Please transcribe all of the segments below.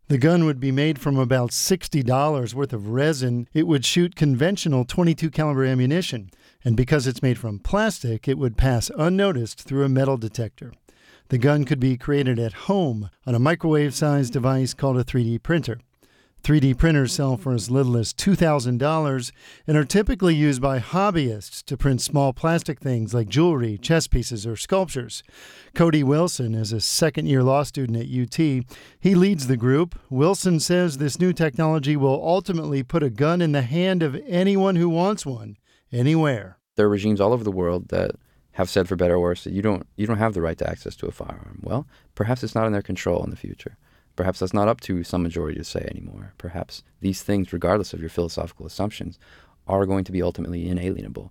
The gun would be made from about $60 worth of resin. It would shoot conventional .22 caliber ammunition, and because it's made from plastic, it would pass unnoticed through a metal detector. The gun could be created at home on a microwave-sized device called a 3D printer. 3D printers sell for as little as $2,000 and are typically used by hobbyists to print small plastic things like jewelry, chess pieces, or sculptures. Cody Wilson is a second-year law student at UT. He leads the group. Wilson says this new technology will ultimately put a gun in the hand of anyone who wants one, anywhere. There are regimes all over the world that have said, for better or worse, that you don't have the right to access to a firearm. Well, perhaps it's not in their control in the future. Perhaps that's not up to some majority to say anymore. Perhaps these things, regardless of your philosophical assumptions, are going to be ultimately inalienable.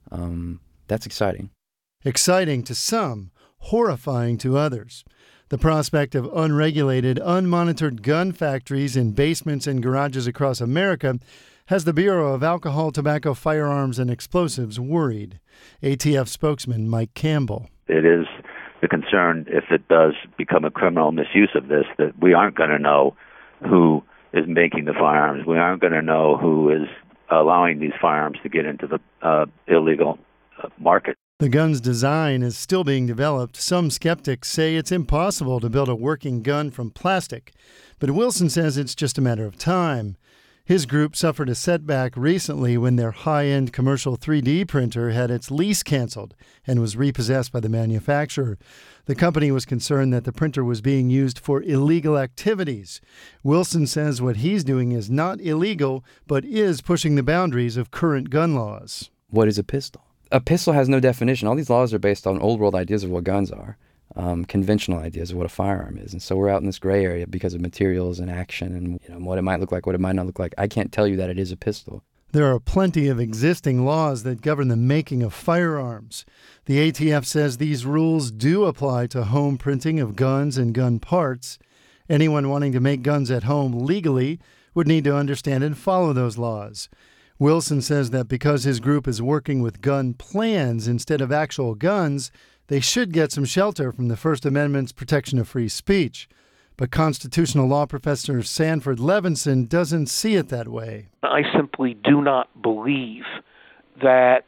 That's exciting. Exciting to some, horrifying to others. The prospect of unregulated, unmonitored gun factories in basements and garages across America has the Bureau of Alcohol, Tobacco, Firearms, and Explosives worried. ATF spokesman Mike Campbell. It is the concern, if it does become a criminal misuse of this, that we aren't going to know who is making the firearms. We aren't going to know who is allowing these firearms to get into the illegal market. The gun's design is still being developed. Some skeptics say it's impossible to build a working gun from plastic, but Wilson says it's just a matter of time. His group suffered a setback recently when their high-end commercial 3D printer had its lease canceled and was repossessed by the manufacturer. The company was concerned that the printer was being used for illegal activities. Wilson says what he's doing is not illegal, but is pushing the boundaries of current gun laws. What is a pistol? A pistol has no definition. All these laws are based on old-world ideas of what guns are. Conventional ideas of what a firearm is. And so we're out in this gray area because of materials and action and what it might look like, what it might not look like. I can't tell you that it is a pistol. There are plenty of existing laws that govern the making of firearms. The ATF says these rules do apply to home printing of guns and gun parts. Anyone wanting to make guns at home legally would need to understand and follow those laws. Wilson says that because his group is working with gun plans instead of actual guns, they should get some shelter from the First Amendment's protection of free speech. But constitutional law professor Sanford Levinson doesn't see it that way. I simply do not believe that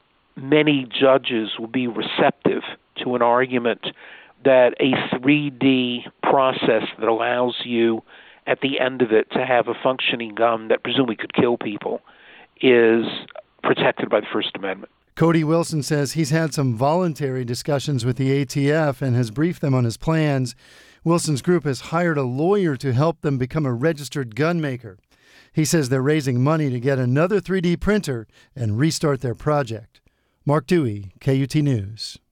many judges will be receptive to an argument that a 3D process that allows you at the end of it to have a functioning gun that presumably could kill people is protected by the First Amendment. Cody Wilson says he's had some voluntary discussions with the ATF and has briefed them on his plans. Wilson's group has hired a lawyer to help them become a registered gun maker. He says they're raising money to get another 3D printer and restart their project. Mark Dewey, KUT News.